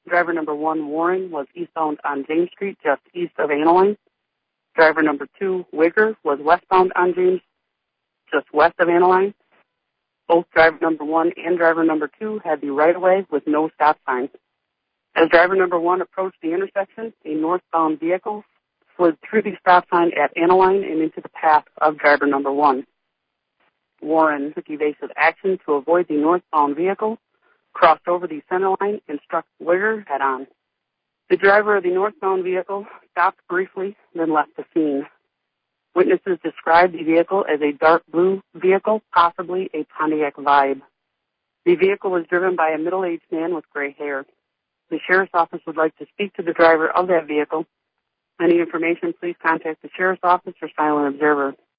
Driver number 1, Warren, was eastbound on James Street, just east of Aniline. Driver number 2, Wigger, was westbound on James, just west of Aniline. Both driver number 1 and driver number 2 had the right-of-way with no stop sign. As driver number 1 approached the intersection, a northbound vehicle slid through the stop sign at Aniline and into the path of driver number 1. Warren took evasive action to avoid the northbound vehicle, crossed over the center line, and struck Wigger head-on. The driver of the northbound vehicle stopped briefly, then left the scene. Witnesses described the vehicle as a dark blue vehicle, possibly a Pontiac Vibe. The vehicle was driven by a middle-aged man with gray hair. The Sheriff's Office would like to speak to the driver of that vehicle. Any information, please contact the Sheriff's Office or Silent Observer.